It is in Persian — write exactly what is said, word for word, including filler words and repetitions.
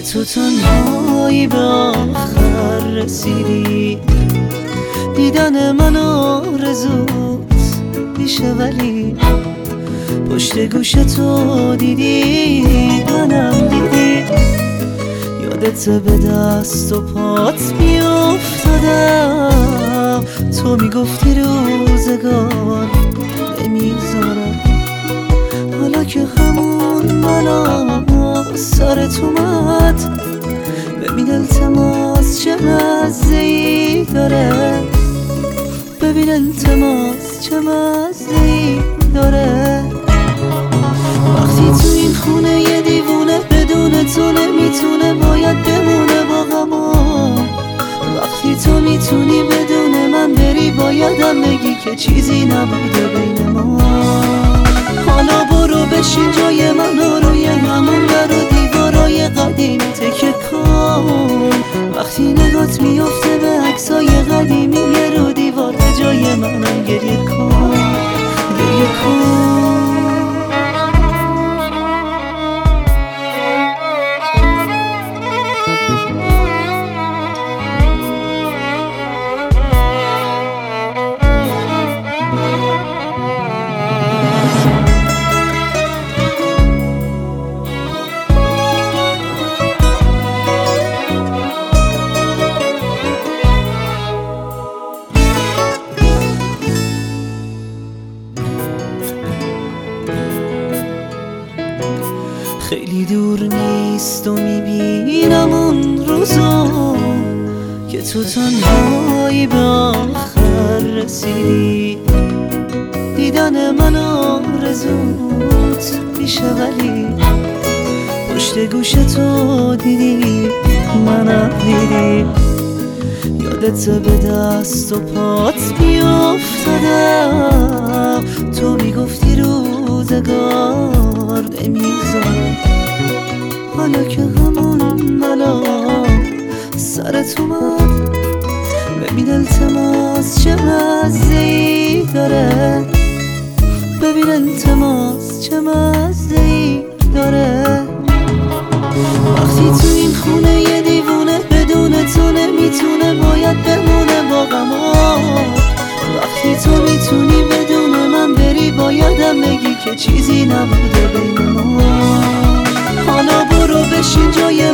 تو تنهایی به آخر رسیدی. دیدن من آرزوت میشه ولی پشت گوش تو دیدی منم دیدی. یادت به دست و پات میافتادم، تو میگفتی روزگار نمیذارم. حالا که همون منم سرت اومد، ببین التماس چه مزه‌ای داره، ببین التماس چه مزه‌ای داره. وقتی تو این خونه یه دیوونه بدون تو نمیتونه، باید بمونه با غما. وقتی تو میتونی بدون من بری، بایدم بگی که چیزی نبوده بین ما. حالا برو بشین جای من و روی همون در و دیوارای قدیمی تکه کن. وقتی نگات میفته به عکسای قدیمی رو دیوار، به جای منم گریه کن، گریه کن. خیلی دور نیست و میبینم اون روزو که تو تنهایی به آخر رسیدی. دیدن من آرزوت میشه ولی پشت گوش تو دیدی منم دیدی. یادت به دست و پات میافتادم، تو میگفتی روزگار نمیذارم. حالا که همون ملا سرت اومد، ببین التماس چه مزه‌ای داره، ببین التماس چه مزه‌ای داره. وقتی تو این خونه یه دیوونه بدون تو نمیتونه، باید بمونه با غما. وقتی تو میتونی بدون من بری، بایدم بگی که چیزی نبوده بین ما. حالا برو بشین جای